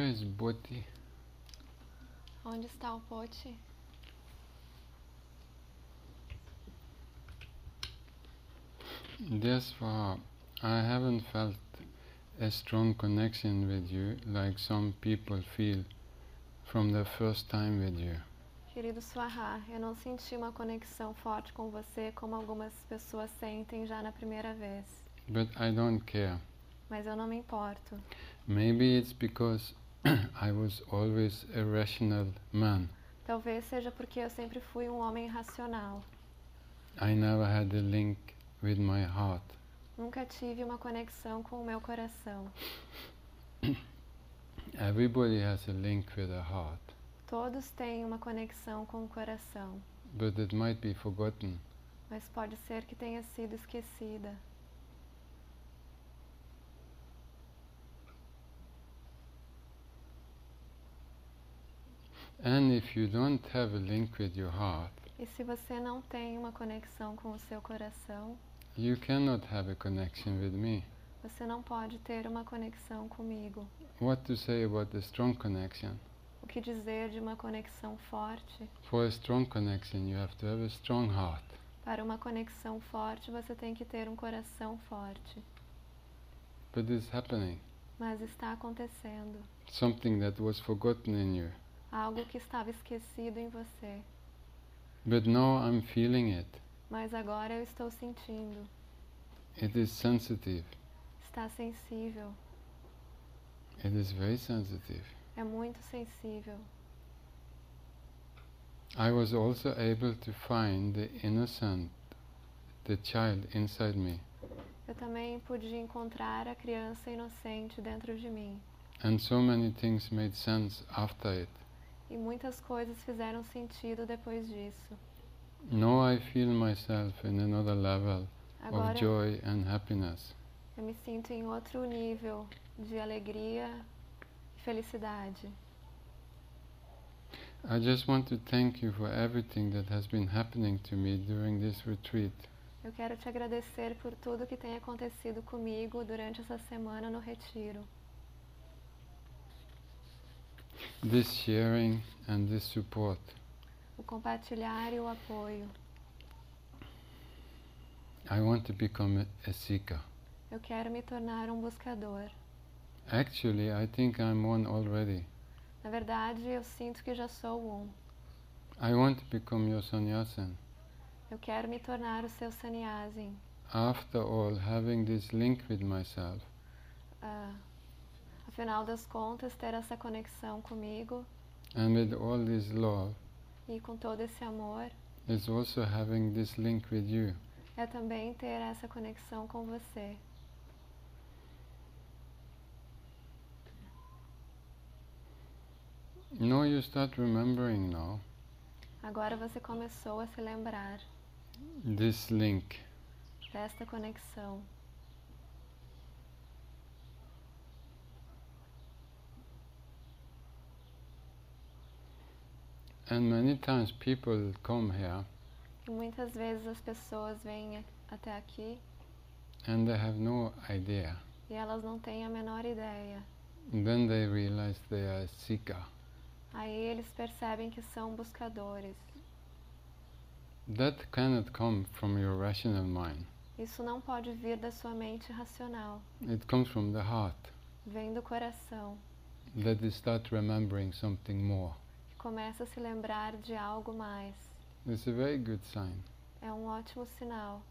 Where is Bodhi? Onde está o Poti? Thus far, I haven't felt a strong connection with you like some people feel from the first time with you. Querido Swaha, eu não senti uma conexão forte com você como algumas pessoas sentem já na primeira vez. But I don't care. Mas eu não me importo. Maybe it's because I was always a rational man. Talvez seja porque eu sempre fui um homem racional. I never had a link with my heart. Nunca tive uma conexão com o meu coração. Everybody has a link with the heart. Todos têm uma conexão com o coração. But it might be forgotten. Mas pode ser que tenha sido esquecida. And if you don't have a link with your heart, E se você não tem uma conexão com o seu coração, you cannot have a connection with me. você não pode ter uma conexão comigo. What to say about the strong connection? O que dizer de uma conexão forte? For a strong connection, you have to have a strong heart. Para uma conexão forte, você tem que ter um coração forte. But it's happening. Mas está acontecendo. Something that was forgotten in you. Algo que estava esquecido em você. But now I'm feeling it. Mas agora eu estou sentindo. It is sensitive. Está sensível. It is very sensitive. É muito sensível. I was also able to find the innocent, the child inside me. Eu também pude encontrar a criança inocente dentro de mim. And so many things made sense after it. E muitas coisas fizeram sentido depois disso. Now I feel myself in another level Agora of joy and happiness. eu me sinto em outro nível de alegria e felicidade. I just want to thank you for everything that has been happening to me during this retreat. Eu quero te agradecer por tudo que tem acontecido comigo durante essa semana no retiro. This sharing and this support. O compartilhar e o apoio. I want to become a seeker. Eu quero me tornar um buscador. Actually, I think I'm one already. Na verdade, eu sinto que já sou um. I want to become your sannyasin. Eu quero me tornar o seu sannyasin. After all, having this link with myself, Afinal das contas, ter essa conexão comigo and with all this love, e com todo esse amor is also having this link with you. é também ter essa conexão com você. Now you start remembering now Agora você começou a se lembrar this link. desta conexão. And many times people come here E muitas vezes as pessoas vêm até aqui and they have no idea. e elas não têm a menor ideia. Then they realize they are a seeker. Aí eles percebem que são buscadores. That cannot come from your rational mind. Isso não pode vir da sua mente racional. It comes from the heart. Vem do coração, That you start remembering something more. que começa a se lembrar de algo mais. It's a very good sign. É um ótimo sinal.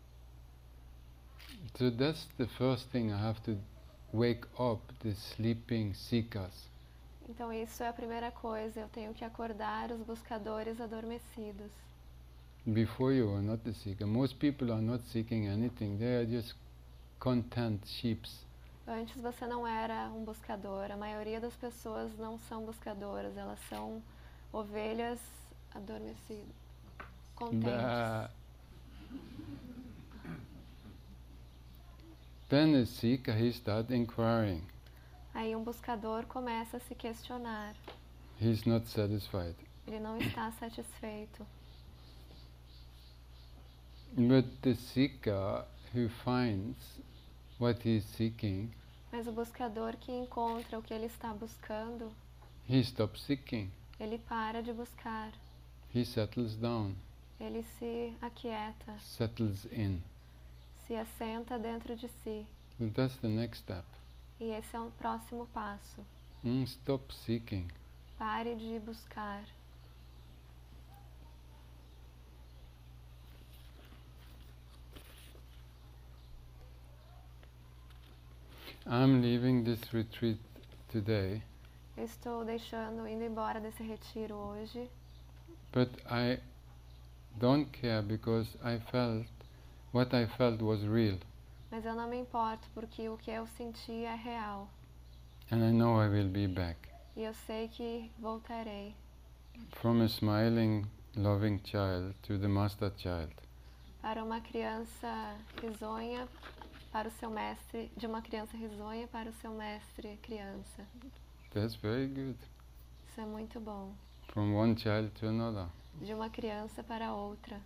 So that's the first thing I have to wake up the sleeping seekers. Então isso é a primeira coisa, eu tenho que acordar os buscadores adormecidos. Before you are not the seeker. Most people are not seeking anything. They are just content sheeps. Antes você não era um buscador, a maioria das pessoas não são buscadoras, elas são ovelhas adormecidas, contentes. Then a seeker, he starts inquiring. Aí um buscador começa a se questionar, He's not satisfied. ele não está satisfeito. But the seeker who finds what he is seeking, Mas o buscador que encontra o que ele está buscando, he stops seeking. ele para de buscar. He settles down, Ele se aquieta, settles in. se assenta dentro de si. And that's the next step. E esse é um próximo passo. Stop seeking. Pare de buscar. I'm leaving this retreat today, Eu estou indo embora desse retiro hoje, but I don't care because what I felt was real. mas eu não me importo porque o que eu senti é real. And I know I will be back. E eu sei que voltarei. From a smiling, loving child to the master child. Para uma criança risonha, para o seu mestre, de uma criança risonha para o seu mestre criança. That's very good. Isso é muito bom. From one child to another. De uma criança para outra.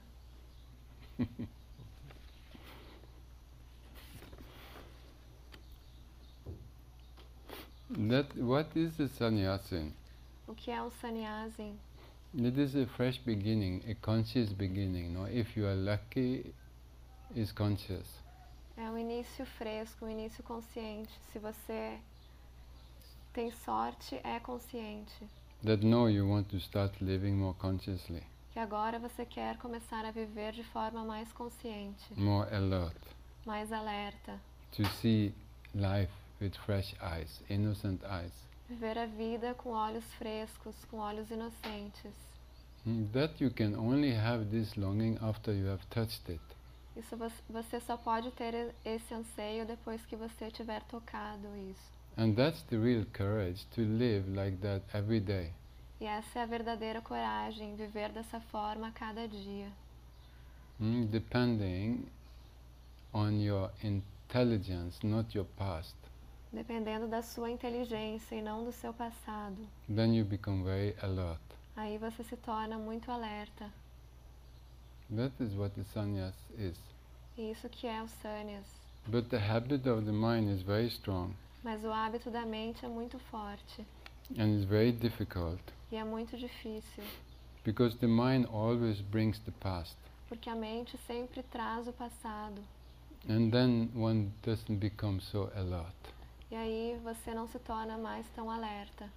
What is a sannyasin? O que é um sannyasin? It is a fresh beginning, a conscious beginning. No? If you are lucky, it's conscious. É um início fresco, um início consciente. Se você tem sorte, é consciente. That now you want to start living more consciously. Que agora você quer começar a viver de forma mais consciente. More alert. Mais alerta. To see life with fresh eyes, innocent eyes. Viver a vida com olhos frescos, com olhos inocentes. That you can only have this longing after you have touched it. Isso você só pode ter esse anseio depois que você tiver tocado isso. And that's the real courage, to live like that every day. E essa é a verdadeira coragem, viver dessa forma a cada dia. Depending on your intelligence, not your past. Dependendo da sua inteligência e não do seu passado. Then you become very alert. Aí você se torna muito alerta. That is what the sannyas is. E isso que é o sannyas. But the habit of the mind is very strong. Mas o hábito da mente é muito forte. And it's very difficult. E é muito difícil. Because the mind always brings the past. Porque a mente sempre traz o passado. And then one doesn't become so alert. E aí você não se torna mais tão alerta.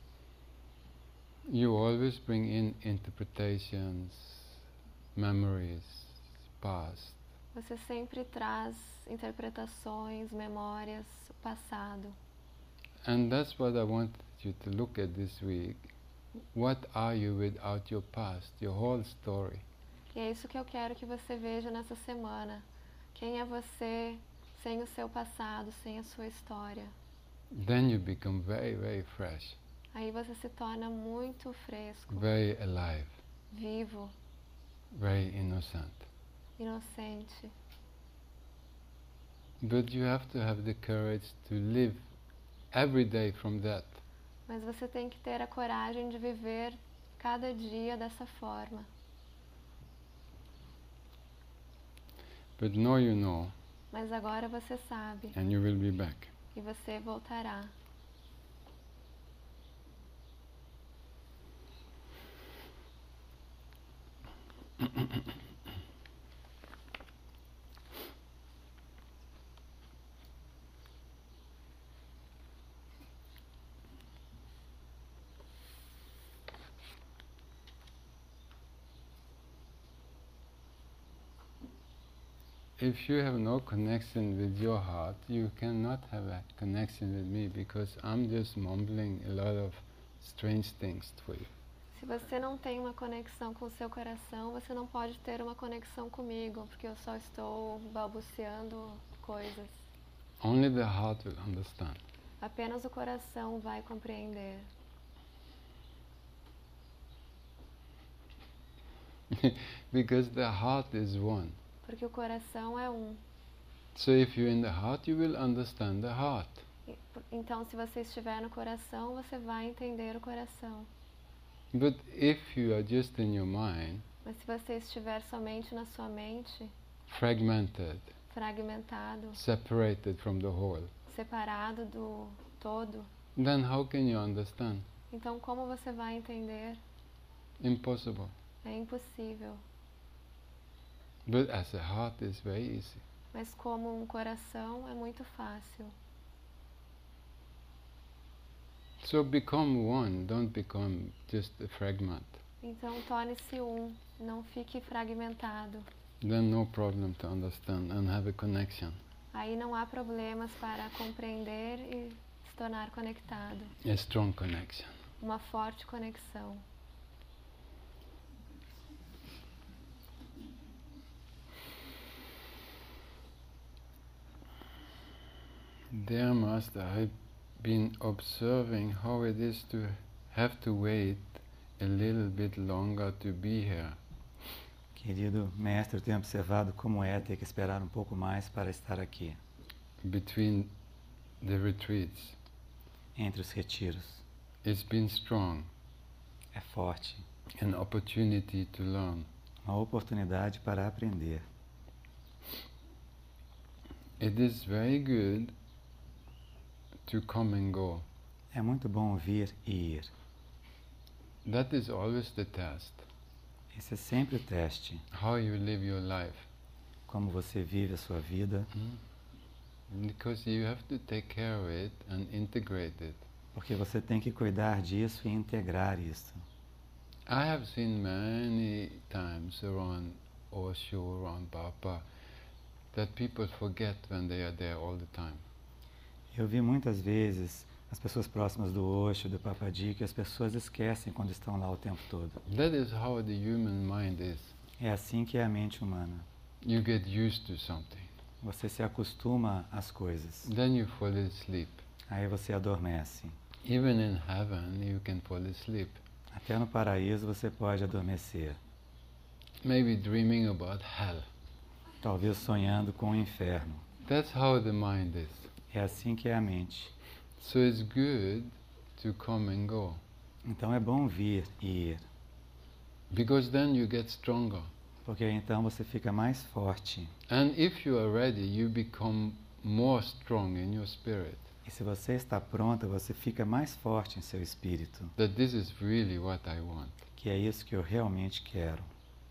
You always bring in interpretations, memories, past. Você sempre traz interpretações, memórias, o passado. And that's what I want you to look at this week. What are you without your past, your whole story? E é isso que eu quero que você veja nessa semana. Quem é você sem o seu passado, sem a sua história? Then you become very, very fresh. Aí você se torna muito fresco, Very alive. vivo, Very innocent. inocente. But you have to have the courage to live every day from that. Mas você tem que ter a coragem de viver cada dia dessa forma. But now you know, Mas agora você sabe and you will be back. e você voltará. If you have no connection with your heart, you cannot have a connection with me because I'm just mumbling a lot of strange things for you. Se você não tem uma conexão com o seu coração, você não pode ter uma conexão comigo, porque eu só estou balbuciando coisas. Only the heart will understand. Apenas o coração vai compreender. Because the heart is one. Porque o coração é um. So if you're in the heart, you will understand the heart. Então, se você estiver no coração, você vai entender o coração. But if you are just in your mind, Mas se você estiver somente na sua mente, fragmented, fragmentado, separated from the whole, separado do todo, then how can you understand? então como você vai entender? Impossible. É impossível. But as a heart is very easy. Mas como um coração é muito fácil. So become one, don't become just a fragment. Então torne-se um, não fique fragmentado. Then no problem to understand and have a connection. Aí não há problemas para compreender e se tornar conectado. A strong connection. Uma forte conexão. Dear Master, I've been observing how it is to have to wait a little bit longer to be here. Querido mestre, eu tenho observado como é ter que esperar um pouco mais para estar aqui. Between the retreats. Entre os retiros. It's been strong. É forte. An opportunity to learn. Uma oportunidade para aprender. It is very good to come and go. É muito bom vir e ir. That is always the test. Esse é sempre o teste. How you live your life. Como você vive a sua vida. Because you have to take care of it and integrate it. Porque você tem que cuidar disso e integrar isso. I have seen many times around Osho, around Papa, that people forget when they are there all the time. Eu vi muitas vezes as pessoas próximas do Osho, do Papaji, que as pessoas esquecem quando estão lá o tempo todo. That is how the human mind is. É assim que é a mente humana. You get used to something. Você se acostuma às coisas. Then you fall asleep. Aí você adormece. Even in heaven you can fall asleep. Até no paraíso você pode adormecer. Maybe dreaming about hell. Talvez sonhando com o inferno. That's how the mind is. É assim que é a mente. So it's good to come and go. Então é bom vir e ir. Because then you get stronger. Porque então você fica mais forte. And if you are ready, you become more strong in your spirit. E se você está pronta, você fica mais forte em seu espírito. That this is really what I want. Que é isso que eu realmente quero.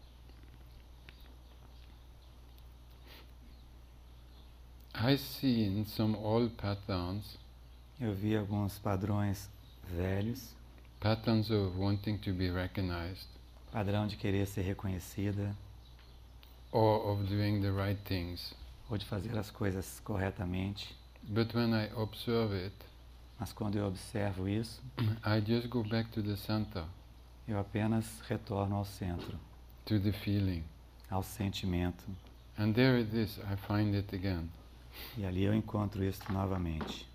I see in some old patterns. Eu vi alguns padrões velhos. Patterns of wanting to be recognized. Padrão de querer ser reconhecida. Or of doing the right things. Ou de fazer as coisas corretamente. But when I observe it, mas quando eu observo isso, I just go back to the center. Eu apenas retorno ao centro. To the feeling. Ao sentimento. And there it is, I find it again. E ali eu encontro isso novamente.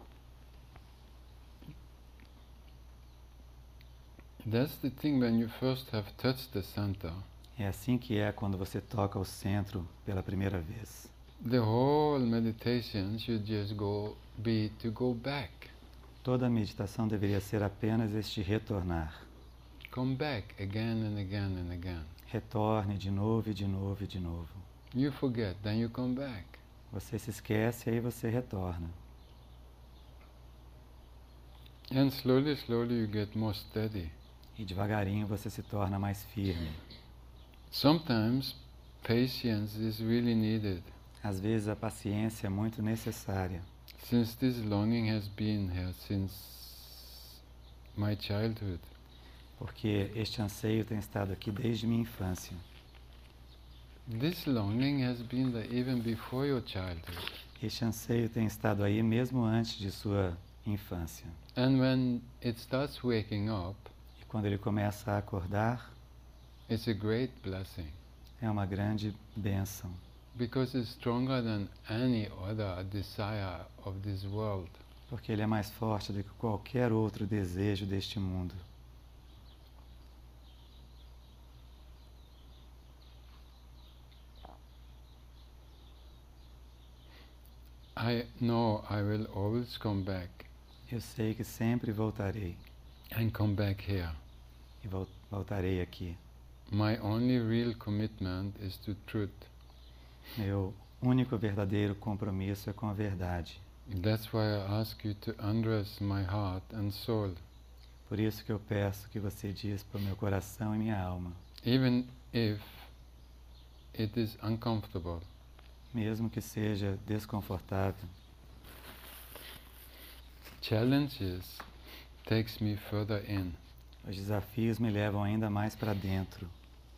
That's the thing when you first have touched the center. É assim que é quando você toca o centro pela primeira vez. The whole meditation should just be to go back. Toda a meditação deveria ser apenas este retornar. Come back again and again and again. Retorne de novo e de novo e de novo. You forget, then you come back. Você se esquece, aí você retorna. And slowly, slowly you get more steady. E devagarinho você se torna mais firme. Sometimes patience is really needed. Às vezes a paciência é muito necessária. Since this longing has been here since my childhood. Porque este anseio tem estado aqui desde minha infância. This longing has been there even before your childhood. Este anseio tem estado aí mesmo antes de sua infância. And when it starts waking up, e quando ele começa a acordar, it's a great blessing. É uma grande bênção. Because it's stronger than any other desire of this world. Porque ele é mais forte do que qualquer outro desejo deste mundo. I know I will always come back. Eu sei que sempre voltarei. And come back here. E voltarei aqui. My only real commitment is to truth. Meu único verdadeiro compromisso é com a verdade. That's why I ask you to undress my heart and soul, Por isso que eu peço que você diz para o meu coração e minha alma, even if it is uncomfortable. mesmo que seja desconfortável. Challenges takes me further in. Os desafios me levam ainda mais para dentro.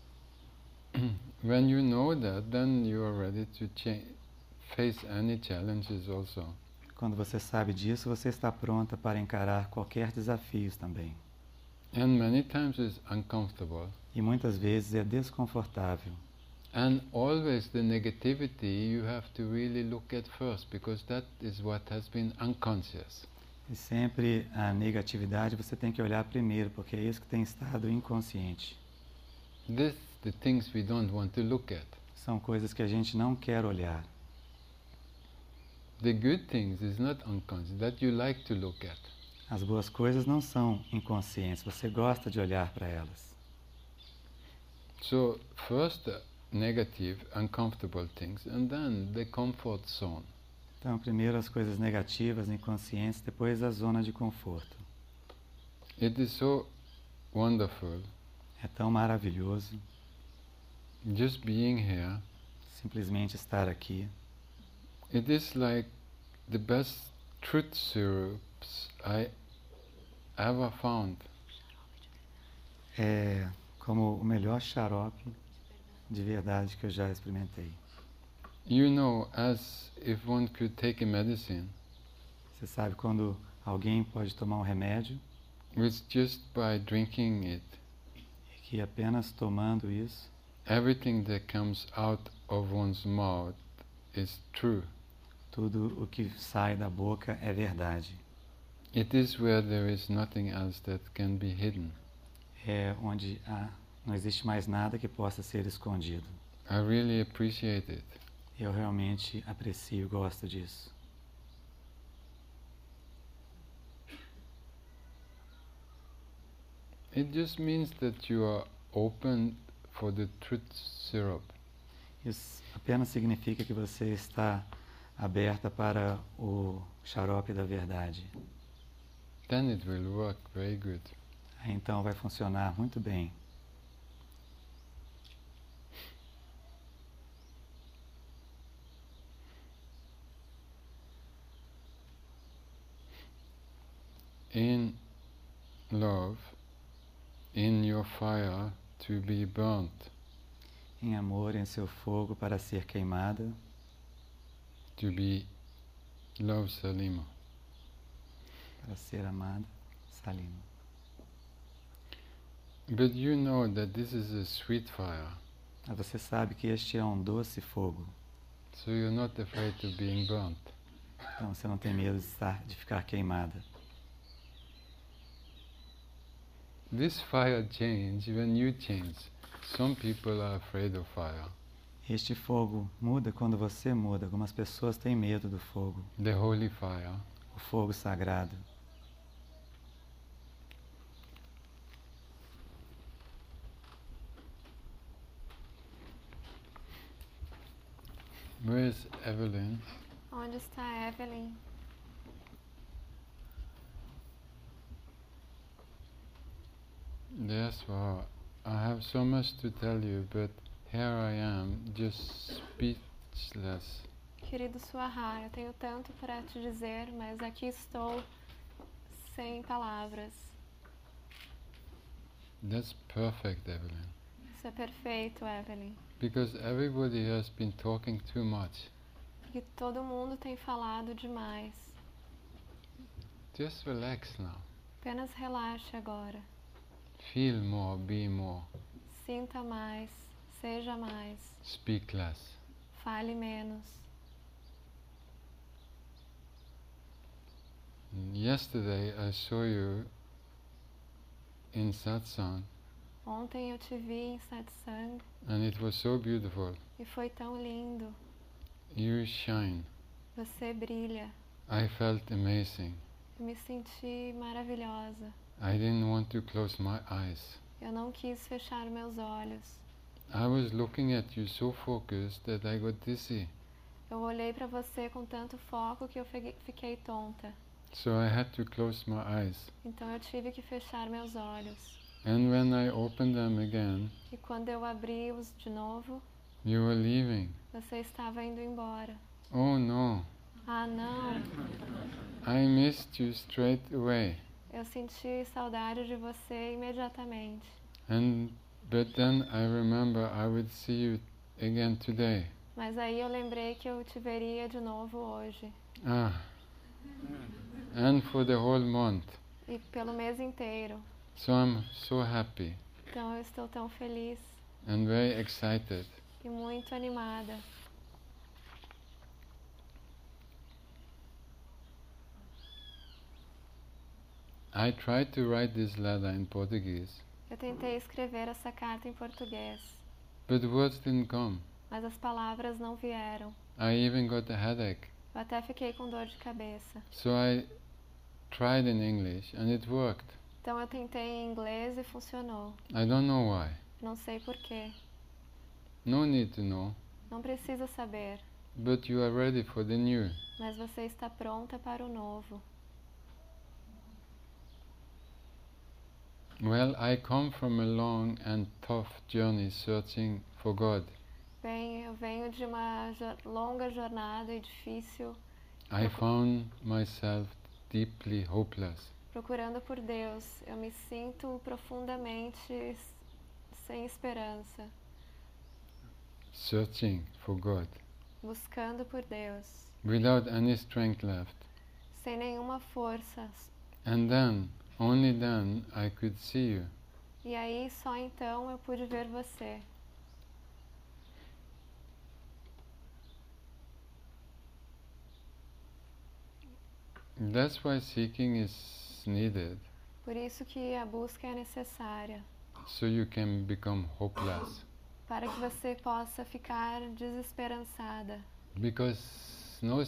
When you know that, then you are ready to face any challenges also. Quando você sabe disso, você está pronta para encarar qualquer desafio também. And many times it's uncomfortable. E muitas vezes é desconfortável. And always the negativity you have to really look at first, because that is what has been unconscious. E sempre a negatividade você tem que olhar primeiro, porque é isso que tem estado inconsciente. This the things we don't want to look at. São coisas que a gente não quer olhar. The good things is not unconscious, that you like to look at. As boas coisas não são inconscientes, você gosta de olhar para elas. So first the negative, uncomfortable things, and then the comfort zone. Então, primeiro as coisas negativas, inconscientes, depois a zona de conforto. It is so wonderful É tão maravilhoso just being here. simplesmente estar aqui. It is like the best truth syrups I ever found. É como o melhor xarope de verdade que eu já experimentei. You know, as if one could take a medicine, Você sabe quando alguém pode tomar um remédio which just by drinking it, e que apenas tomando isso, everything that comes out of one's mouth is true. tudo o que sai da boca é verdade. It is where there is nothing else that can be hidden. É onde não existe mais nada que possa ser escondido. I really appreciate it. Eu realmente aprecio e gosto disso. It just means that you are open for the truth syrup. Isso apenas significa que você está aberta para o xarope da verdade. Then it will work very good. Aí então vai funcionar muito bem. In love, in your fire to be burnt, Em amor, em seu fogo para ser queimada, to be love Salima. para ser amada, Salima. But you know that this is a sweet fire, Mas você sabe que este é um doce fogo, so you're not afraid of being burnt. então você não tem medo de ficar queimada. This fire changes when you change. Some people are afraid of fire. Este fogo muda quando você muda. Algumas pessoas têm medo do fogo, The holy fire. o fogo sagrado. Where is Evelyn? Onde está Evelyn? Yes, well, I have so much to tell you, but here I am, just speechless. Querido Suahá, eu tenho tanto para te dizer, mas aqui estou sem palavras. That's perfect, Evelyn. Isso é perfeito, Evelyn. Because everybody has been talking too much. E todo mundo tem falado demais. Just relax now. Apenas relaxe agora. Feel more, be more, Sinta mais, seja mais, speak less. fale menos. Yesterday I saw you in satsang, Ontem eu te vi em satsang and it was so beautiful. e foi tão lindo. You shine. Você brilha. I felt amazing. Eu me senti maravilhosa. I didn't want to close my eyes. Eu não quis fechar meus olhos. I was looking at you so focused that I got dizzy. Eu olhei para você com tanto foco que eu fiquei tonta. So I had to close my eyes. Então eu tive que fechar meus olhos. And when I opened them again, E quando eu abri-os de novo, you were leaving. você estava indo embora. Oh no, Ah, não! I missed you straight away. Eu senti saudade de você imediatamente. But then I remember I would see you again today. Mas aí eu lembrei que eu te veria de novo hoje. And for the whole month. E pelo mês inteiro. So I'm so happy Então eu estou tão feliz and very excited. e muito animada. I tried to write this letter in Portuguese, Eu tentei escrever essa carta em português, but words didn't come. mas as palavras não vieram. I even got a headache. Eu até fiquei com dor de cabeça. So I tried in English and it worked. Então eu tentei em inglês e funcionou. I don't know why. Não sei porquê. No need to know. Não precisa saber, But you are ready for the new. mas você está pronta para o novo. Well, I come from a long and tough journey searching for God. Bem, eu venho de uma longa jornada e difícil, I found myself deeply hopeless. procurando por Deus. Eu me sinto profundamente sem esperança, Searching for God. buscando por Deus, Without any strength left. sem nenhuma força. And then, only then, I could see you. E aí, só então, eu pude ver você. That's why seeking is needed, Por isso que a busca é necessária, so you can become hopeless. para que você possa ficar desesperançada. Because in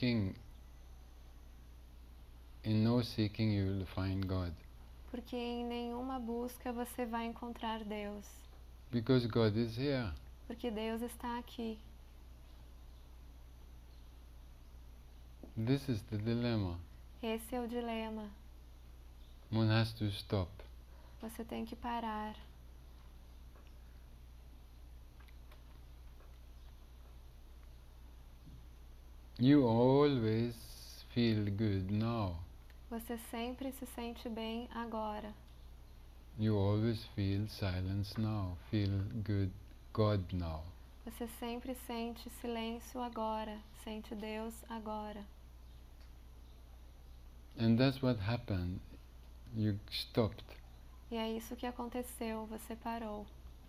no seeking you will find God. Porque em nenhuma busca você vai encontrar Deus. Because God is here. Porque Deus está aqui. This is the dilemma. Esse é o dilema. One has to stop. Você tem que parar. You always feel good now. Você sempre se sente bem agora. You always feel silence now. Feel good God now. Você sempre sente silêncio agora. Sente Deus agora. And that's what happened. You stopped. E é isso que aconteceu. Você parou.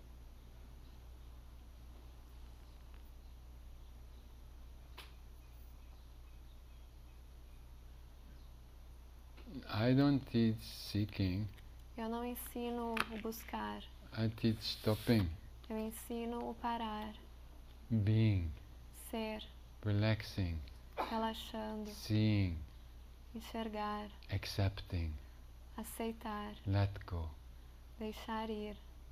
I don't teach seeking. Eu não ensino o buscar. I teach stopping. Eu ensino o parar. Being. Ser. Relaxing. Relaxando. Seeing. Enxergar. Accepting. Aceitar. Let go. Deixar ir.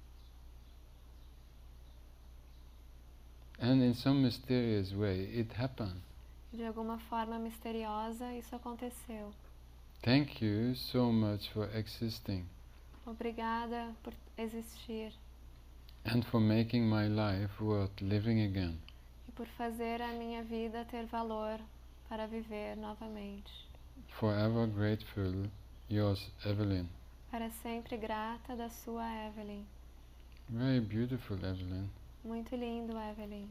And in some mysterious way, it happened. De alguma forma misteriosa, isso aconteceu. Thank you so much for existing Obrigada por existir and for making my life worth living again. e por fazer a minha vida ter valor para viver novamente. Forever grateful, yours, Evelyn. Para sempre grata da sua Evelyn. Very beautiful, Evelyn. Muito lindo, Evelyn.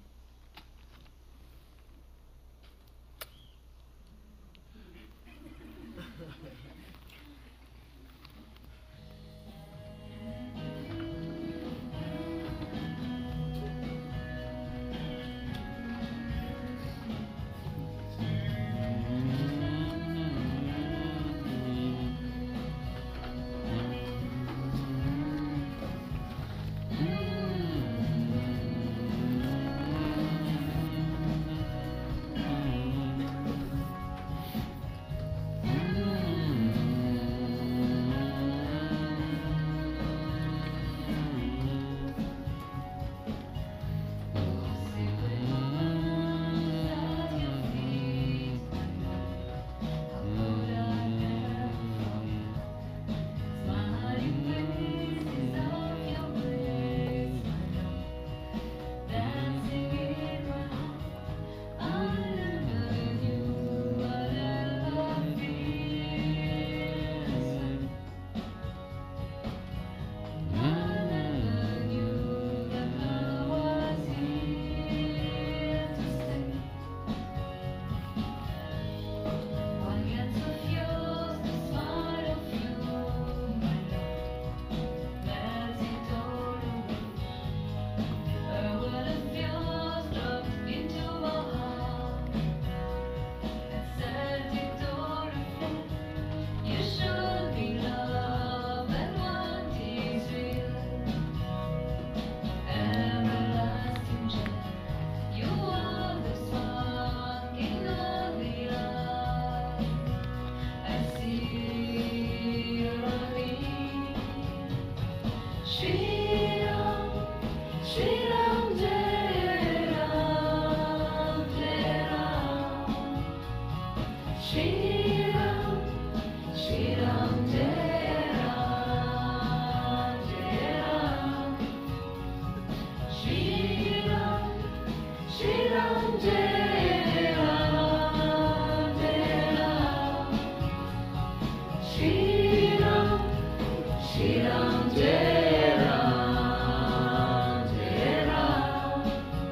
Jai Ram, Jai Ram.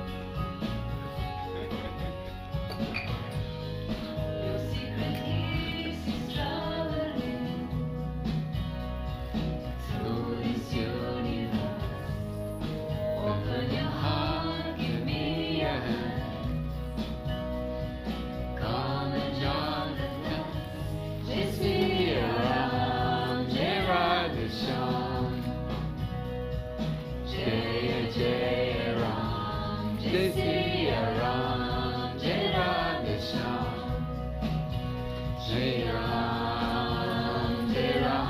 Your secret keys is traveling through this universe. Open your heart, give me a hand. Come and join the dance. Jai Sri Ram, Jai Radha Shyam. Jai Jai Ram, Jai Sri Ram, Jai Radha Shyam. Jai Ram, Jai Ram.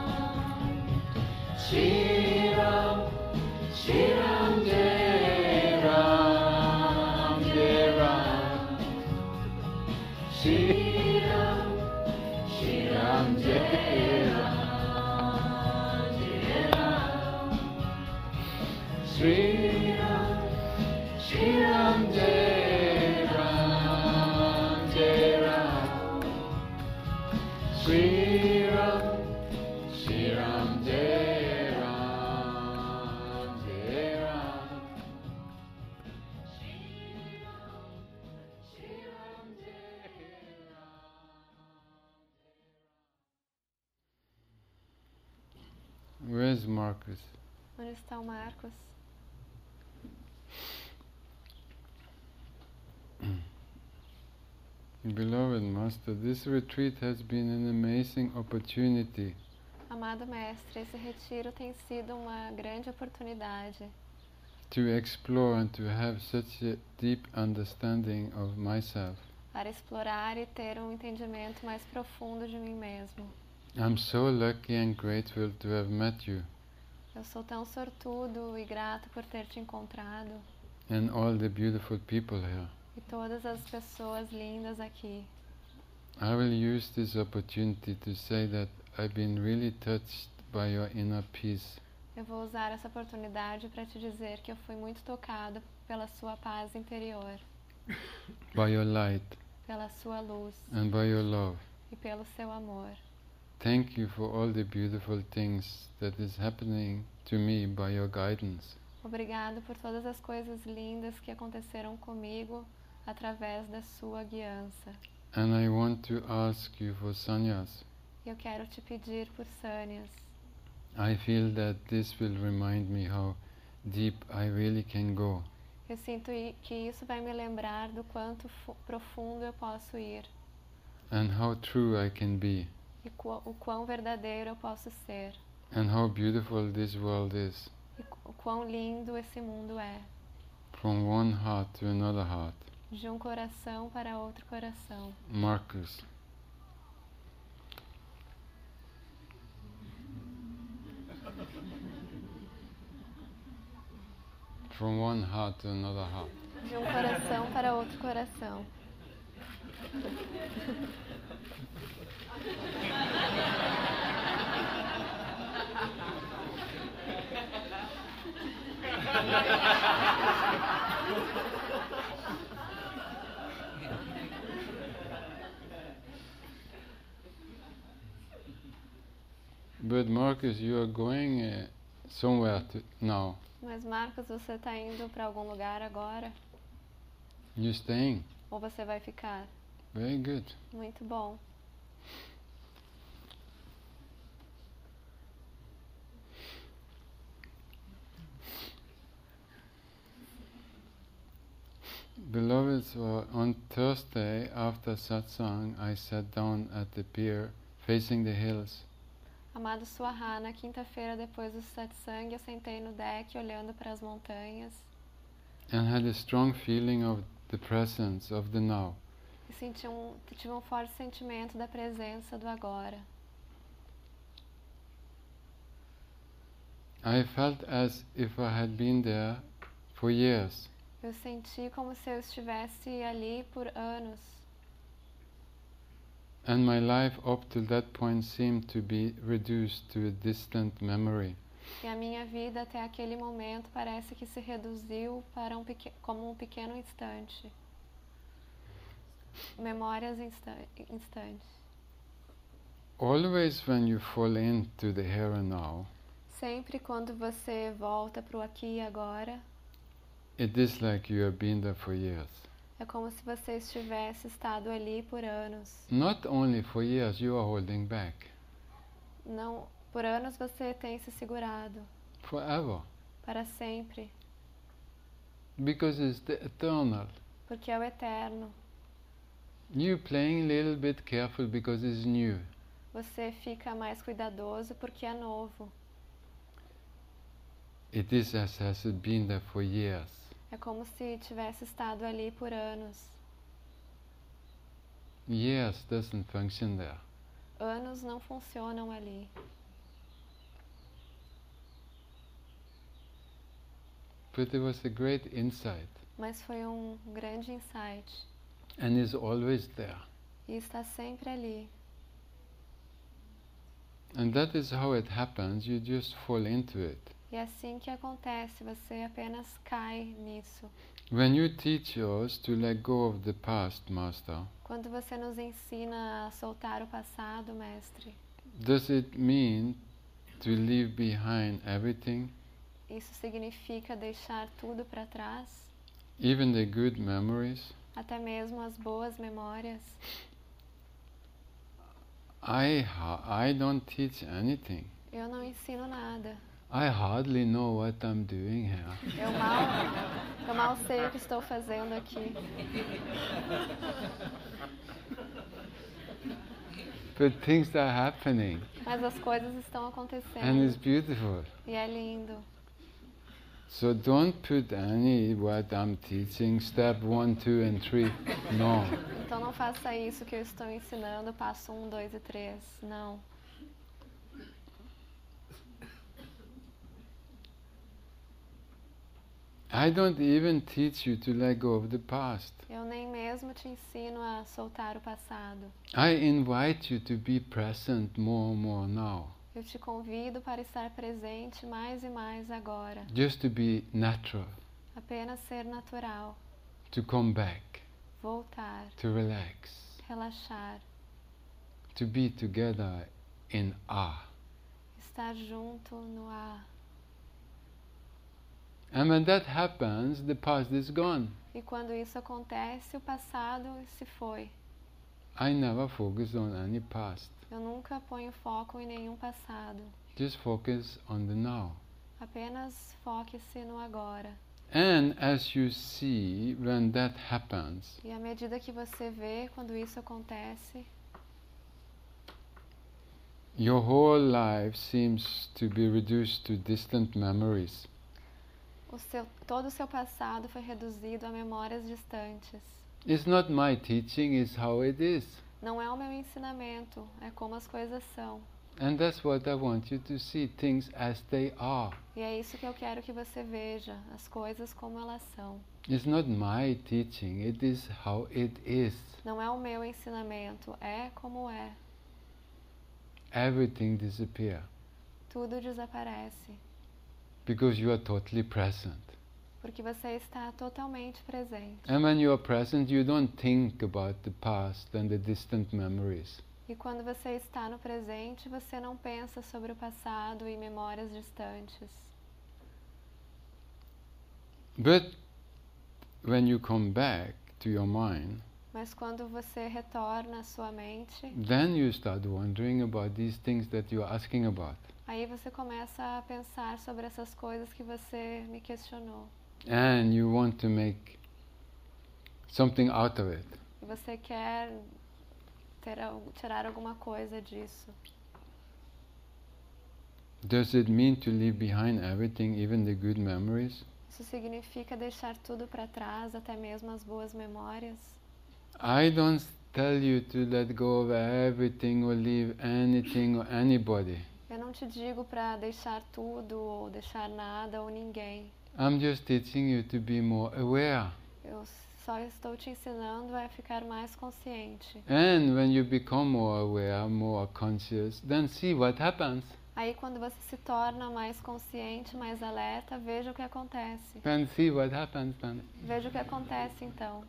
Shri Ram, Shri Ram, Jai Ram, Jai Ram. Shri Ram, Shri Ram, Jai Ram, Jai Ram. Shri Ram, Shri Ram, Jai Ram, Jai Ram. Shri Ram, Shri Ram, Jai Ram, Jai Ram. Shri Ram, Shri Ram, Jai Ram. Where's Marcus? Onde está o Marcos? Beloved Master, this retreat has been an amazing opportunity Amado Mestre, esse retiro tem sido uma grande oportunidade to explore and to have such a deep understanding of myself. para explorar e ter um entendimento mais profundo de mim mesmo. I'm so lucky and grateful to have met you Eu sou tão sortudo e grato por ter te encontrado and all the beautiful people here. e todas as pessoas lindas aqui. I will use this opportunity to say that I've been really touched by your inner peace. Eu vou usar essa oportunidade para te dizer que eu fui muito tocado pela sua paz interior, By your light pela sua luz and by your love. e pelo seu amor. Thank you for all the beautiful things that is happening to me by your guidance. Obrigado por todas as coisas lindas que aconteceram comigo através da sua guiança. And I want to ask you for sannyas. Eu quero te pedir por sânias. I feel that this will remind me how deep I really can go. Eu sinto que isso vai me lembrar do quanto profundo eu posso ir And how true I can be. e o quão verdadeiro eu posso ser And how beautiful this world is. e o quão lindo esse mundo é, From one heart to another heart. de um coração para outro coração. Marcus. From one heart to another heart. De um coração para outro coração. But Marcus, you are going somewhere now. Mas Marcos, você está indo para algum lugar agora? You staying? Ou você vai ficar? Very good. Muito bom. Beloveds, on Thursday after satsang, I sat down at the pier facing the hills. Amado Swaha, na quinta-feira depois do satsang, eu sentei no deck olhando para as montanhas And had a strong feeling of the presence of the now. e tive um forte sentimento da presença do agora. I felt as if I had been there for years. Eu senti como se eu estivesse ali por anos. And my life up till that point seemed to be reduced to a distant memory. E a minha vida até aquele momento parece que se reduziu para como um pequeno instante. Memórias instantes. Always when you fall into the here and now, Sempre quando você volta para o aqui e agora, it is like you have been there for years. é como se você estivesse estado ali por anos. Not only for years, you are holding back. Não, por anos você tem se segurado. Forever. Para sempre. Because it's the eternal. Porque é o eterno. You playing a little bit careful because it's new. Você fica mais cuidadoso porque é novo. It is as has it been there for years. É como se tivesse estado ali por anos. Years doesn't function there. Anos não funcionam ali. But it was a great insight. Mas foi um grande insight. And is always there. E está sempre ali. And that is how it happens, you just fall into it. E é assim que acontece, você apenas cai nisso. When you teach us to let go of the past, Master, Quando você nos ensina a soltar o passado, mestre, does it mean to leave behind everything, isso significa deixar tudo para trás? even the good memories? Até mesmo as boas memórias? I don't teach anything. Eu não ensino nada. I hardly know what I'm doing here. Eu mal sei o que estou fazendo aqui. But things are happening, Mas as coisas estão and acontecendo. it's beautiful. E é lindo. So don't put any what I'm teaching, step 1, 2 and 3. No. Então não faça isso que eu estou ensinando, passo 1, 2 e 3. Não. I don't even teach you to let go of the past. Eu nem mesmo te ensino a soltar o passado. I invite you to be present more and more now. Eu te convido para estar presente mais e mais agora. Just to be natural, Apenas ser natural. to come back, Voltar. to relax, Relaxar. to be together in awe. Estar junto no ar. And when that happens, the past is gone. E quando isso acontece, o passado se foi. I never focus on any past. Eu nunca ponho foco em nenhum passado. Just focus on the now. Apenas foque-se no agora. And as you see, when that happens, E à medida que você vê quando isso acontece, your whole life seems to be reduced to distant memories. todo o seu passado foi reduzido a memórias distantes. It's not my teaching, it's how it is. Não é o meu ensinamento, é como as coisas são. And that's what I want you to see, things as they are. E é isso que eu quero que você veja, as coisas como elas são. It's not my teaching, it is how it is. Não é o meu ensinamento, é como é. Everything disappears Tudo desaparece, because you are totally present. porque você está totalmente presente. And when you are present, you don't think about the past and the distant memories. E quando você está no presente, você não pensa sobre o passado e memórias distantes. But when you come back to your mind, Mas quando você retorna à sua mente, then you start wondering about these things that you are asking about. aí você começa a pensar sobre essas coisas que você me questionou. And you want to make something out of it. E você quer tirar alguma coisa disso. Does it mean to leave behind everything, even the good memories? Isso significa deixar tudo para trás, até mesmo as boas memórias. I don't tell you to let go of everything or leave anything or anybody. Eu não te digo para deixar tudo ou deixar nada ou ninguém. I'm just teaching you to be more aware. Eu só estou te ensinando a ficar mais consciente. And when you become more aware, more conscious, then see what happens. Aí quando você se torna mais consciente, mais alerta, veja o que acontece. Then see what happens then. Veja o que acontece então.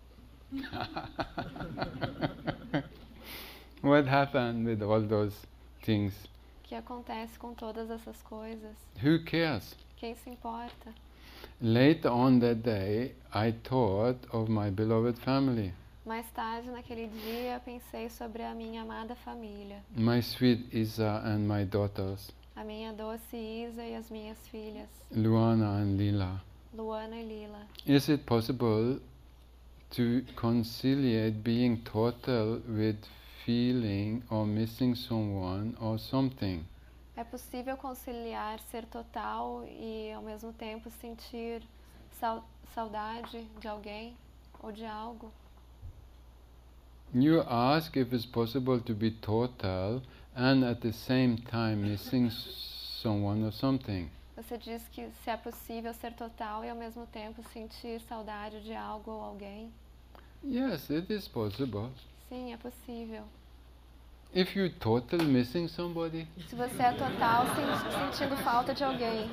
What happened with all those things? O que acontece com todas essas coisas? Who cares? Quem se importa? Later on that day, I thought of my beloved family, Mais tarde, naquele dia, pensei sobre a minha amada família, my sweet Isa and my daughters, a minha doce Isa e as minhas filhas, Luana and Lila. Luana e Lila. Is it possible to conciliate being total with feeling or missing someone or something? É possível conciliar ser total e, ao mesmo tempo, sentir saudade de alguém ou de algo? You ask if it's possible to be total and at the same time missing someone or something. Você diz que se é possível ser total e, ao mesmo tempo, sentir saudade de algo ou alguém? Yes, it is possible. Sim, é possível. If you're total missing somebody, Se você é total sentindo falta de alguém,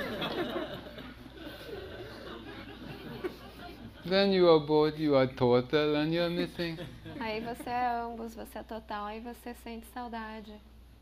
then you are both, you are total and you are missing. aí você é ambos, você é total e você sente saudade.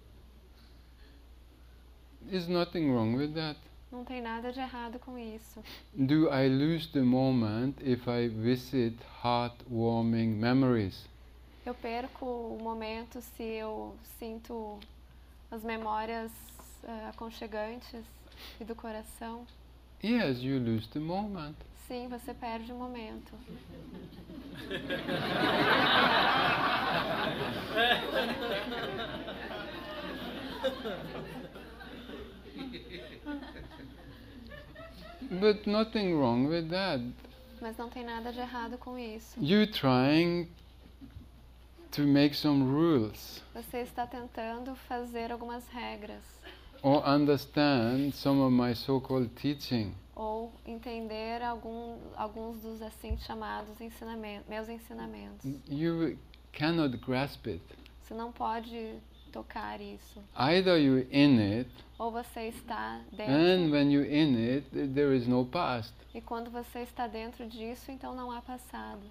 There's nothing wrong with that. Não tem nada de errado com isso. Do I lose the moment if I visit heartwarming memories? Eu perco o momento se eu sinto as memórias aconchegantes e do coração? Yes, you lose the moment. Sim, você perde o momento. But nothing wrong with that. Mas não tem nada de errado com isso. You trying to make some rules Você está tentando fazer algumas regras or understand some of my so-called teaching. ou entender alguns dos assim chamados meus ensinamentos. You cannot grasp it. Você não pode tocar isso. Either you're in it, Ou você está and dentro, when you're in it, there is no past. e quando você está dentro disso, então não há passado.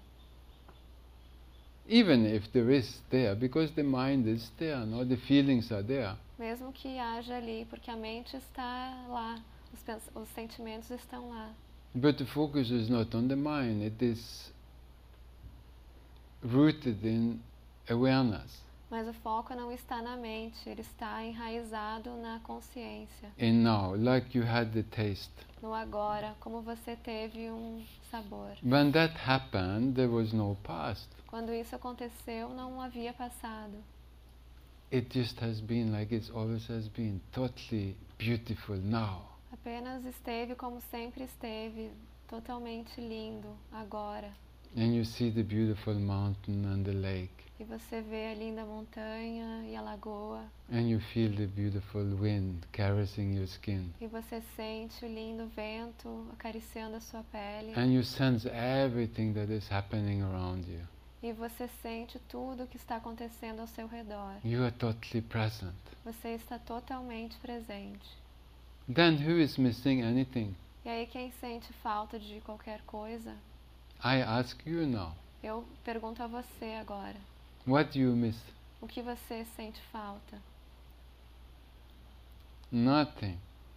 Even if there is there, because the mind is there, no, the feelings are there. Mesmo que haja ali, porque a mente está lá, os sentimentos estão lá. But the focus is not on the mind, it is rooted in awareness, Mas o foco não está na mente, ele está enraizado na consciência, in now, like you had the taste. no agora, como você teve um sabor. When that happened, there was no past. Quando isso aconteceu, não havia passado. It just has been like it always has been, totally beautiful now. Apenas esteve como sempre esteve, totalmente lindo, agora. And you see the beautiful mountain and the lake, E você vê a linda montanha e a lagoa, and you feel the beautiful wind caressing your skin, e você sente o lindo vento acariciando a sua pele, and you sense everything that is happening around you. e você sente tudo o que está acontecendo ao seu redor. You are totally present. Você está totalmente presente. Then who is missing anything? E aí quem sente falta de qualquer coisa, I ask you now, eu pergunto a você agora, what do you miss? o que você sente falta? Nothing.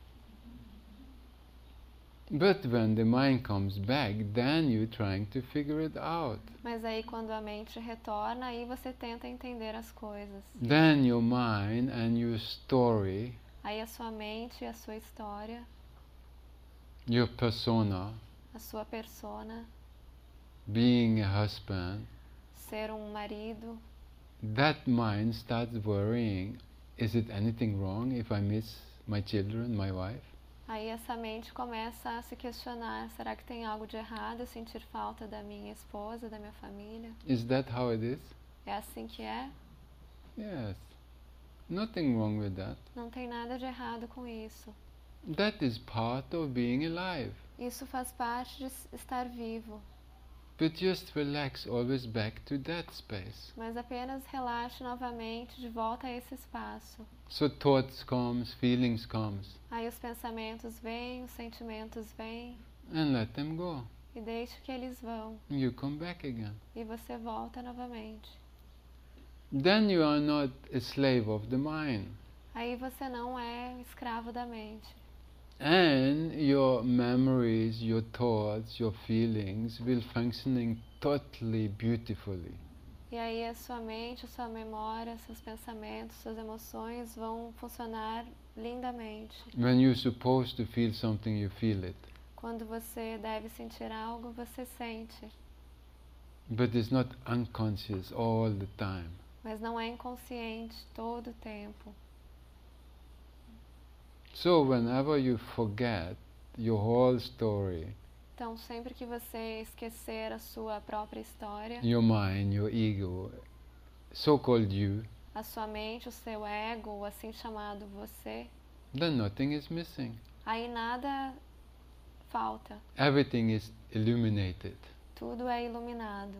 But when the mind comes back, then you're trying to figure it out. Mas aí quando a mente retorna, aí você tenta entender as coisas. Then your mind and your story, Aí a sua mente e a sua história, your persona, a sua persona, being a husband, ser um marido, that mind starts worrying, is it anything wrong if I miss my children, my wife? aí essa mente começa a se questionar, será que tem algo de errado eu sentir falta da minha esposa, da minha família? Is that how it is? É assim que é? Yes. Nothing wrong with that. Não tem nada de errado com isso. That is part of being alive. Isso faz parte de estar vivo. But just relax always back to that space. Mas apenas relaxe novamente de volta a esse espaço. So thoughts comes, feelings comes, Aí os pensamentos vêm, os sentimentos vêm, and let them go. e deixe que eles vão. You come back again. E você volta novamente. Then you are not a slave of the mind. Aí você não é escravo da mente. And your memories, your thoughts, your feelings will functioning totally beautifully. E aí a sua mente, a sua memória, seus pensamentos, suas emoções vão funcionar lindamente. When you're supposed to feel something, you feel it. Quando você deve sentir algo, você sente. But it's not unconscious all the time. Mas não é inconsciente todo o tempo. So whenever you forget your whole story, Então, sempre que você esquecer a sua própria história, your mind, your ego, so-called you, a sua mente, o seu ego, o assim chamado você, then nothing is missing. aí nada falta. Everything is illuminated. Tudo é iluminado.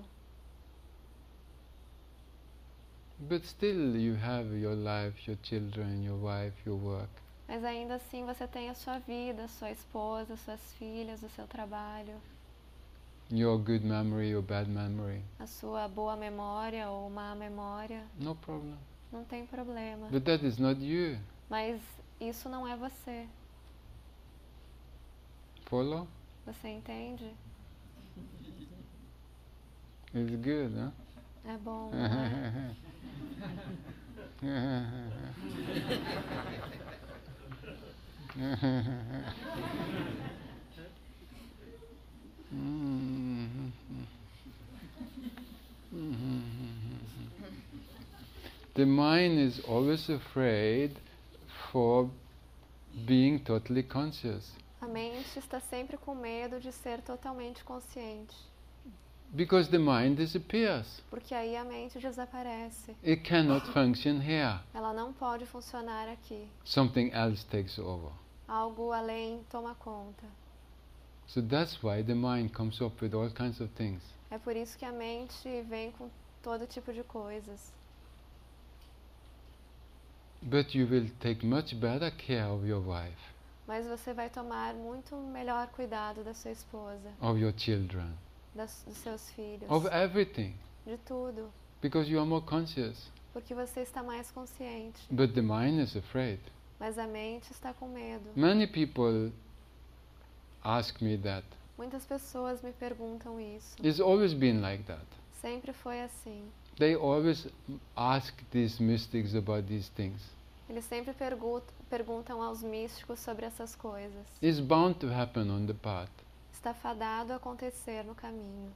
But still you have your life, your children, your wife, your work. Mas ainda assim você tem a sua vida, sua esposa, suas filhas, o seu trabalho, Your good memory, your bad memory. a sua boa memória ou má memória. No problem. Não tem problema. But that is not you. Mas isso não é você. Follow? Você entende? It's good, huh? É bom, não é? The mind is always afraid for being totally conscious. A mente está sempre com medo de ser totalmente consciente, Because the mind disappears. porque aí a mente desaparece. It cannot function here. Ela não pode funcionar aqui. Something else takes over. Algo além toma conta. So that's why the mind comes up with all kinds of things. É por isso que a mente vem com todo tipo de coisas. But you will take much better care of your wife, Mas você vai tomar muito melhor cuidado da sua esposa, of your children, dos seus filhos, of everything, de tudo, because you are more conscious. porque você está mais consciente. But the mind is afraid. Mas a mente está com medo. Many people ask me that. Muitas pessoas me perguntam isso. It's always been like that. Sempre foi assim. They always ask these mystics about these things. Eles sempre perguntam aos místicos sobre essas coisas. It's bound to happen on the path. Está fadado a acontecer no caminho.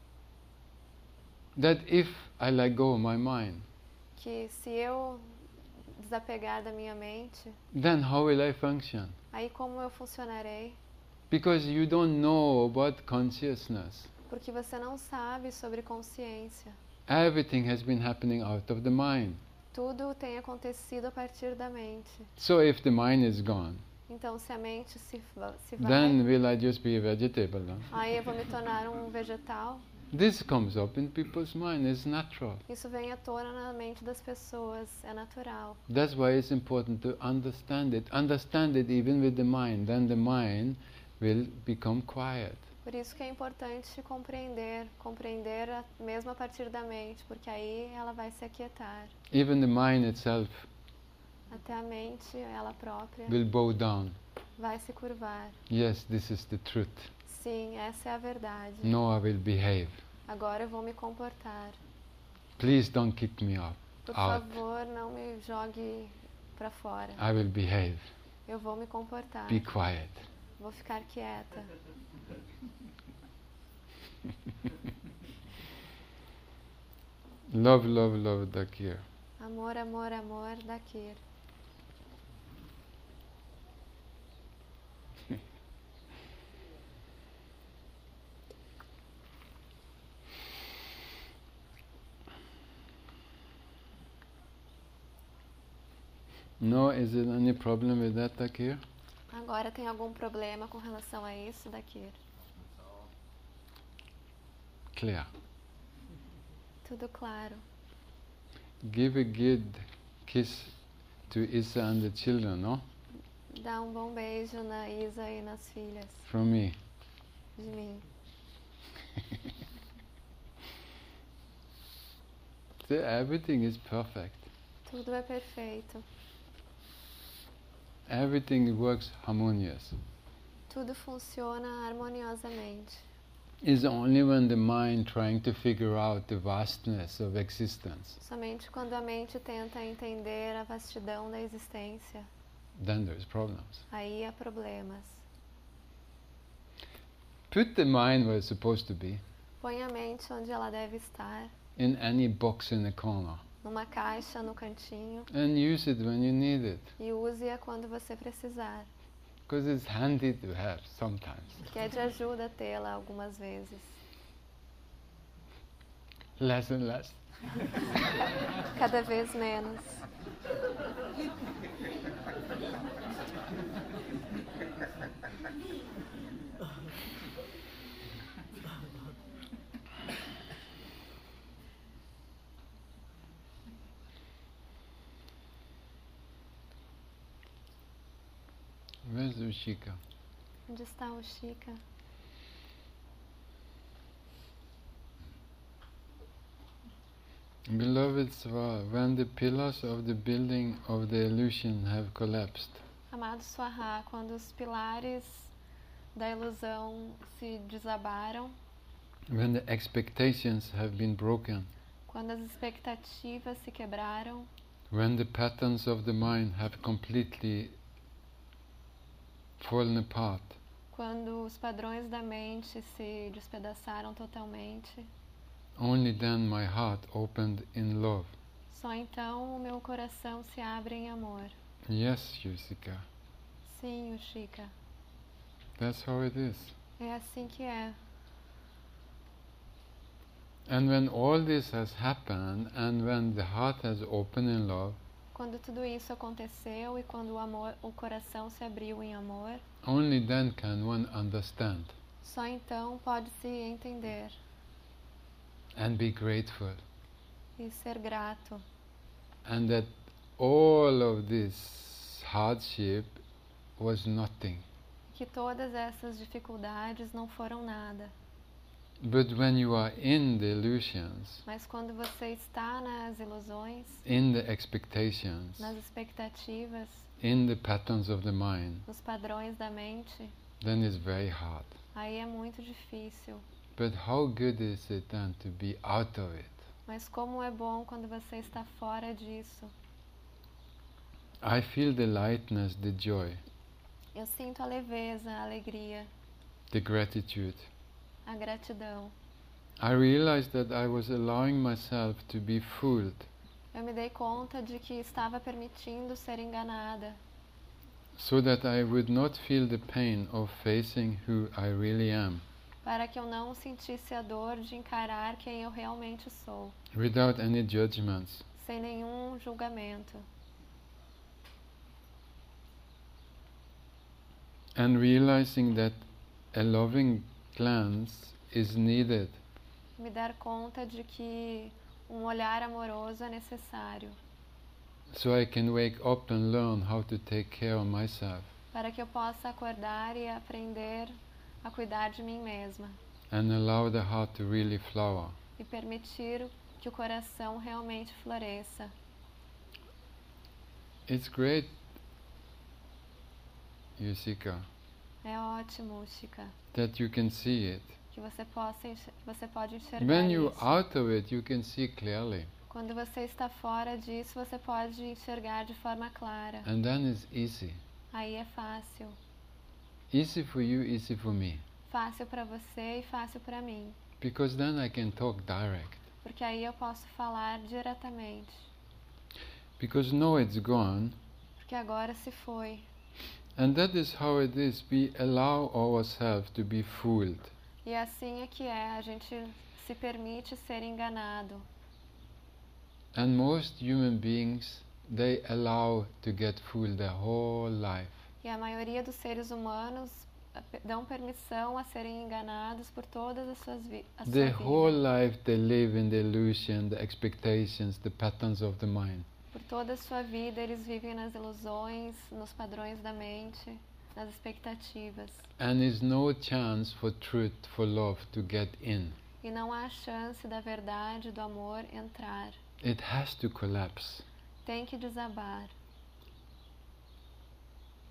That if I let go of my mind, Que se eu desapegar da minha mente, then how will I function? aí como eu funcionarei? Because you don't know about consciousness. Porque você não sabe sobre consciência. Everything has been happening out of the mind. Tudo tem acontecido a partir da mente. So if the mind is gone, Então, se a mente se vai, then will I just be a vegetable? No? aí eu vou me tornar um vegetal. This comes up in people's mind. It's natural. Isso vem à tona na mente das pessoas, é natural. That's why it's important to understand it. Understand it even with the mind. Then the mind will become quiet. Por isso que é importante compreender mesmo a partir da mente, porque aí ela vai se aquietar. Even the mind itself Até a mente, ela própria, will bow down. vai se curvar. Yes, this is the truth. Sim, essa é a verdade. No, I will behave. Agora eu vou me comportar. Please don't kick me out. Por Out. favor, não me jogue para fora. I will behave. Eu vou me comportar. Be quiet. Vou ficar quieta. Love, love, love, Dakir. Amor, amor, amor, Dakir. No, is there any problem with that, Dakir? Agora tem algum problema com relação a isso, Dakir? Clear. Tudo claro. Give a good kiss to Isa and the children, no? Dá um bom beijo na Isa e nas filhas From me. de mim. So everything is perfect. Tudo é perfeito. everything works harmonious. Tudo funciona harmoniosamente. It's only when the mind trying to figure out the vastness of existence, Somente quando a mente tenta entender a vastidão da existência, then there's problems. aí há problemas. Put the mind where it's supposed to be, Põe a mente onde ela deve estar, in any box in the corner, numa caixa no cantinho, and use it when you need it, e use-a quando você precisar, because it's handy to have sometimes. que é de ajuda tê-la algumas vezes. Less and less. Cada vez menos. Where's Ushika? Onde está o Shika? Beloved Swa, when the pillars of the building of the illusion have collapsed, Amado Swaha, quando os pilares da ilusão se desabaram, when the expectations have been broken, quando as expectativas se quebraram, when the patterns of the mind have completely fallen apart, quando os padrões da mente se despedaçaram totalmente, only then my heart opened in love. só então o meu coração se abre em amor. Yes, Yusika, Sim, o Shika. that's how it is. É assim que é. And when all this has happened, and when the heart has opened in love, Quando tudo isso aconteceu e quando o coração se abriu em amor, only then can one understand só então pode-se entender and be grateful. e ser grato. And that all of this hardship was nothing. Que todas essas dificuldades não foram nada. But when you are in the illusions, Mas quando você está nas ilusões, in the expectations, nas expectativas, in the patterns of the mind, nos padrões da mente, then it's very hard. aí é muito difícil. But how good is it then to be out of it? Mas como é bom quando você está fora disso. I feel the lightness, the joy, Eu sinto a leveza, a alegria, the gratitude. a gratidão. I realized that I was allowing myself to be fooled, Eu me dei conta de que estava permitindo ser enganada, so that I would not feel the pain of facing who I really am, para que eu não sentisse a dor de encarar quem eu realmente sou, without any judgments. sem nenhum julgamento. And realizing that a loving glance is needed, Me dar conta de que um olhar amoroso é necessário, so I can wake up and learn how to take care of myself, para que eu possa acordar e aprender a cuidar de mim mesma and allow the heart to really flower. e permitir que o coração realmente floresça. It's great, Yusika, É ótimo, Shika, that you can see it. que você pode enxergar When you're isso. out of it, you can see clearly, Quando você está fora disso, você pode enxergar de forma clara. and then it's easy. Aí é fácil. Easy for you, easy for me, Fácil para você e fácil para mim. because then I can talk direct. Porque aí eu posso falar diretamente. Because now it's gone, Porque agora se foi. and that is how it is. We allow ourselves to be fooled. E assim é que é, a gente se permite ser enganado. And most human beings, they allow to get fooled their whole life. E a maioria dos seres humanos dão permissão a serem enganados por todas as suas vidas. The whole life they live in the illusion, the expectations, the patterns of the mind. Por toda a sua vida eles vivem nas ilusões, nos padrões da mente, nas expectativas. And there's no chance for truth, for love to get in. E não há chance da verdade, do amor entrar. It has to collapse. Tem que desabar.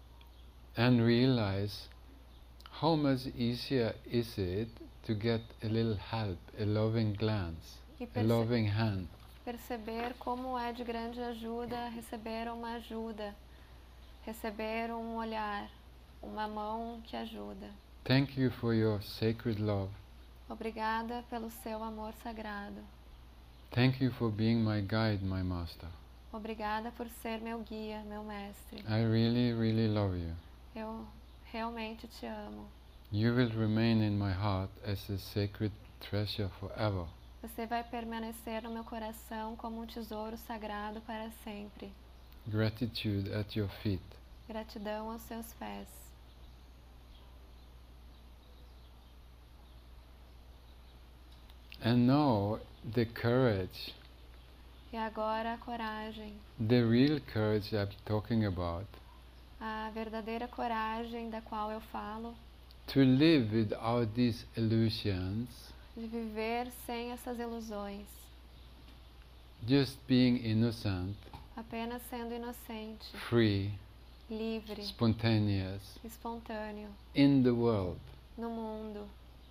and realize how much easier is it to get a little help, a loving glance, E a loving hand. perceber como é de grande ajuda receber uma ajuda, receber um olhar, uma mão que ajuda. Thank you for your sacred love. Obrigada pelo seu amor sagrado. Thank you for being my guide, my master. Obrigada por ser meu guia, meu mestre. I really, really love you. Eu realmente te amo. You will remain in my heart as a sacred treasure forever. Você vai permanecer no meu coração como um tesouro sagrado para sempre. Gratitude at your feet. Gratidão aos seus pés. And now the courage, E agora a coragem, the real courage I'm talking about, a verdadeira coragem da qual eu falo, to live without these illusions, de viver sem essas ilusões, just being innocent, apenas sendo inocente, free, livre, spontaneous, espontâneo, in the world. no mundo.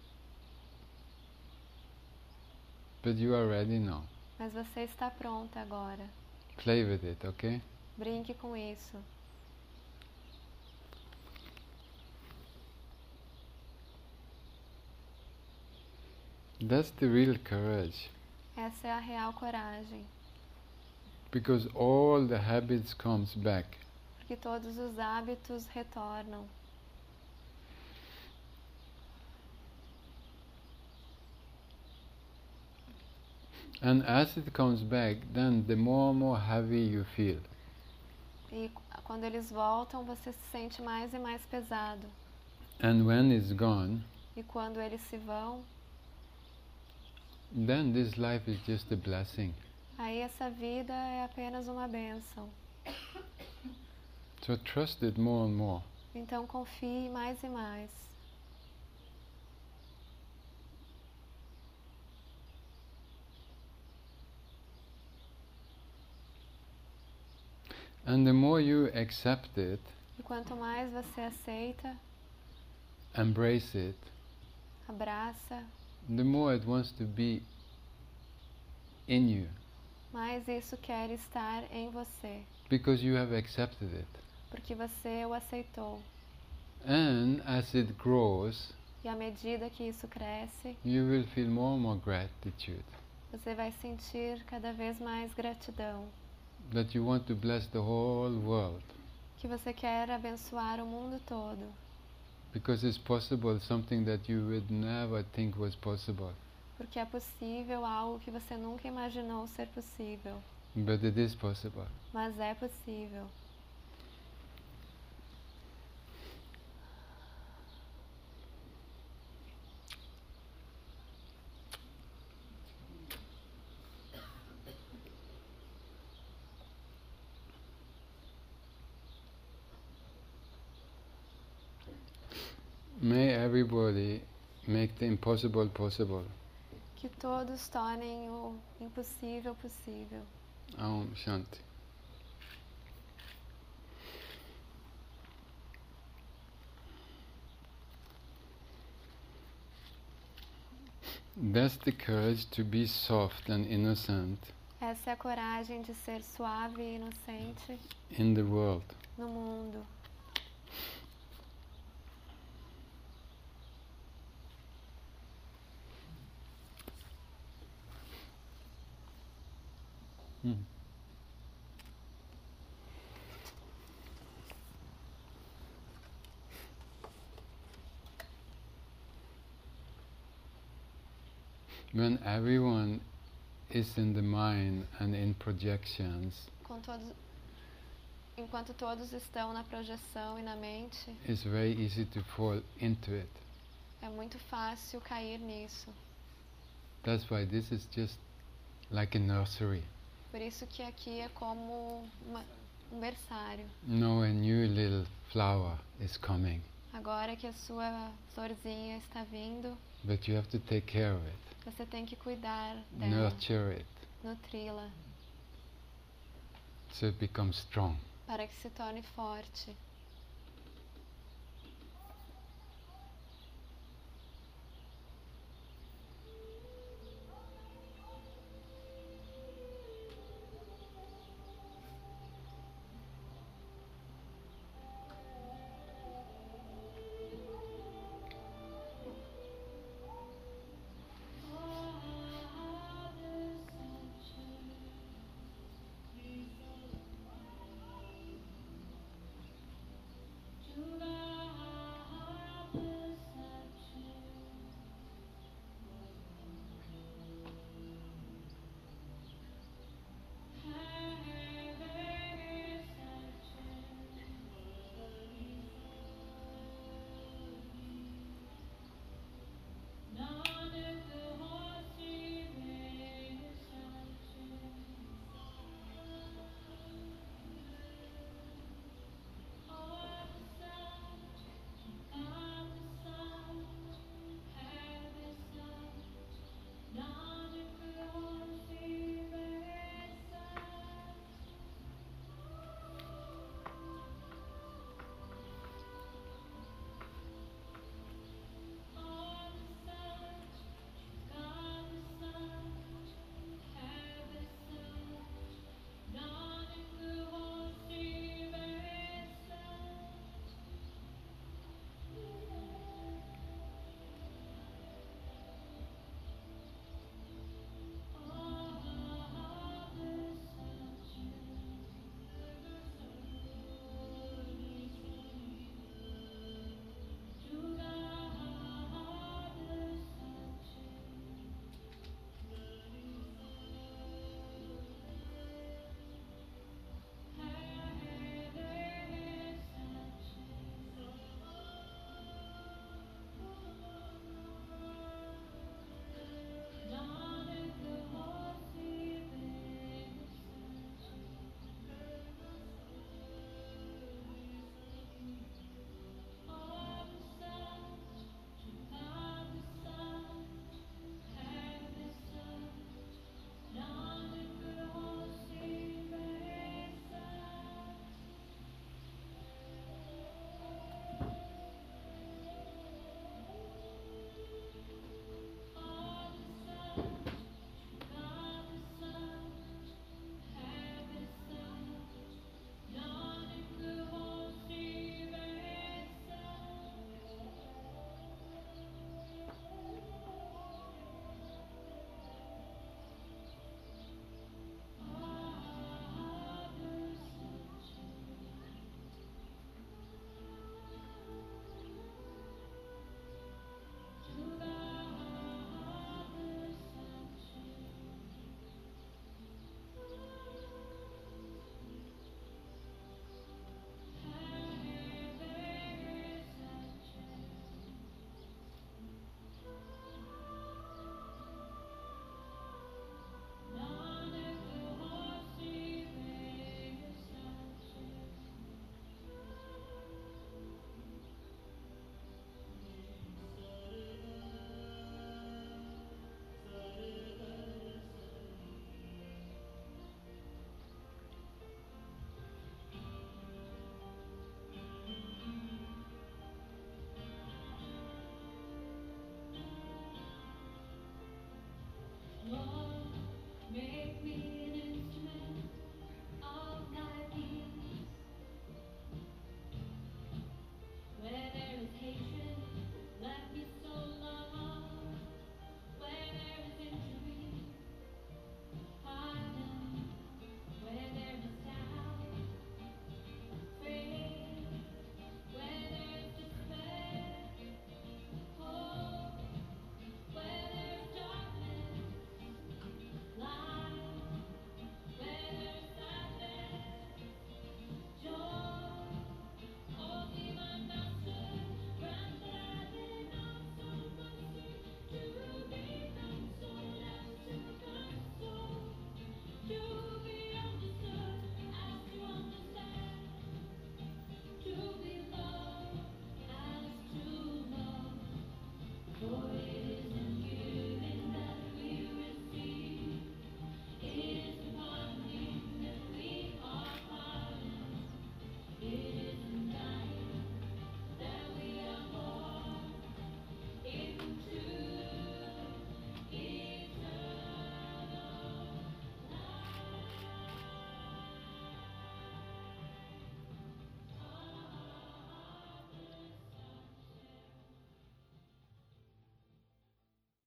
But you are ready now. Mas você está pronta agora. Play with it, okay? Brinque com isso. That's the real courage. Essa é a real coragem, Because all the habits comes back. porque todos os hábitos retornam. And as it comes back, then the more and more heavy you feel. E quando eles voltam, você se sente mais e mais pesado. And when it's gone, E quando eles se vão, then this life is just a blessing. aí essa vida é apenas uma bênção. So trust it more and more. Então confie mais e mais. And the more you accept it, E quanto mais você aceita, embrace it, abraça, the more it wants to be in you. mais isso quer estar em você. Because you have accepted it. Porque você o aceitou. And as it grows, E à medida que isso cresce, you will feel more and more gratitude. você vai sentir cada vez mais gratidão. That you want to bless the whole world. Que você quer abençoar o mundo todo. Because it's possible something that you would never think was possible. Porque é possível algo que você nunca imaginou ser possível. But it is possible. Mas é possível. May everybody make the impossible possible. Que todos tornem o impossível possível. Aum Shanti. That's the courage to be soft and innocent Essa é a coragem de ser suave e inocente in the world. no mundo. When everyone is in the mind and in projections, Enquanto todos estão na projeção e na mente, it's very easy to fall into it. é muito fácil cair nisso. That's why this is just like a nursery. Por isso que aqui é como um berçário. Now a new little flower is coming, Agora que a sua florzinha está vindo, but you have to take care of it, você tem que cuidar dela, nurture it, nutri-la, so it becomes strong. para que se torne forte.